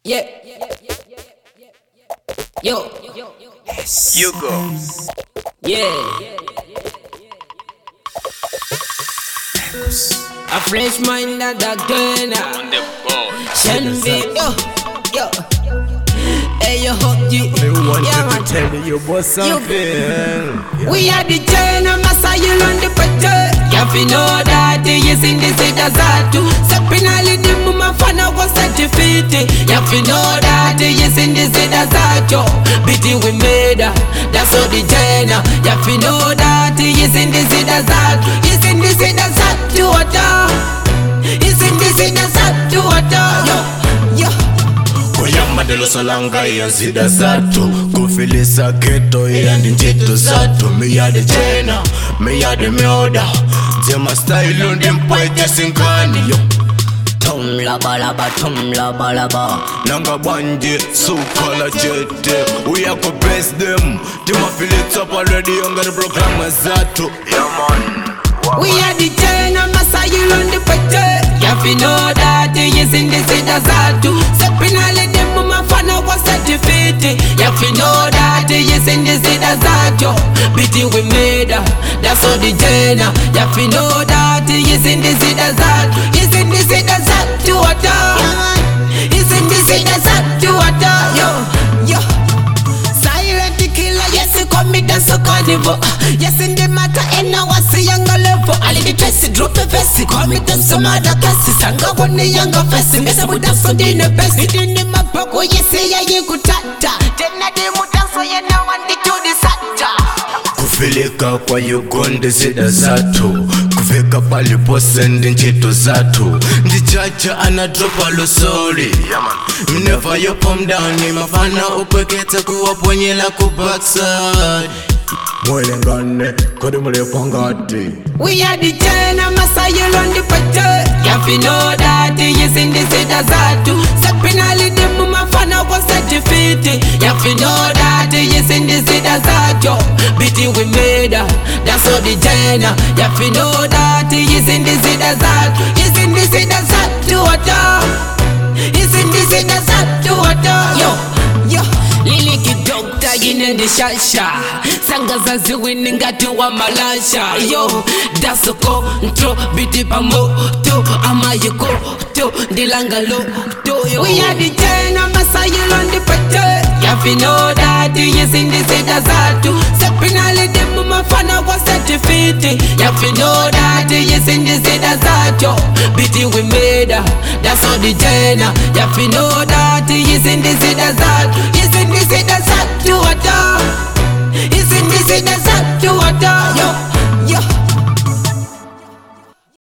Yeah. Yo. Yes. You go. Yeah. A fresh mind that again. On the board. Shenvi. Yo. Hey, yo, G. I want Yeah, to man. tell you about something. We are the China Masayil on the picture. Yafi know that yes in the city Zatu. Sapinali di muma fana was certificate. Yafi know that yes in the city Zatu. Biti we made her. That's all the China. Yafi know that yes in the city Zatu. Yes in the city Zatu. Yes in the city Zatu. Yo. Kuyamba de los alanga yanzida zatu kufilisa keto yandi njeto zatu miyade chena miyade myoda Jema style undi mpweke sinkani yo Tum la balaba. Nanga banje sukola jete We are go best them Tima feel it up already Younger the proclaim zatu Yeah man We are the China Masayil on the picture. Yafi know that yes in the city Zatu. Sapinali de muma fana was certificate. Yafi know that yes in the city Zatu. Biti we made her. That's all the China. Yafi know that yes in the city Zatu. Yes in the city Zatu. Yes in the city Zatu. Yo. Silent killer, yes, you call me dance a carnival. Yes, in the matter, and now I see younger level. I need the dress, drop the vest, call me dance some other classes. I'm going to younger vest, miss with us on the best. It didn't my poco, yes, you could tata. Then I didn't dance for you now and to the sata. Kufilika kwa yugonde zida zatu Kufika pali posendi nchito zatu Ndichacha anadropa lusori Mnefa yo palm down ni mafana upeketa kuwaponyela kubackside Mwele ngane kodi mwele pangati We are the China Masayil on the picture. Yafi know that yes in the city Zatu. Sapinali de muma fana was certificate. Yafi know that yes in the city Zatu. Biti we made her. That's all the China. Yafi know that yes in the city Zatu. Yes in the city Zatu. Yes in the city Zatu. Yo. Lili kidokta yine ndi shasha. Sanga zazi wininga tuwa malasha. Yo, daso kontro biti pa moto. Ama yuko to ndilanga loto. We are the China Masayil on the picture. Yafi know that yes in the city Zatu. Sapinali de muma fana was certificate. Yafi know that yes in the city Zatu. Biti we made her. That's all the China. Yafi know that yes in the city Zatu.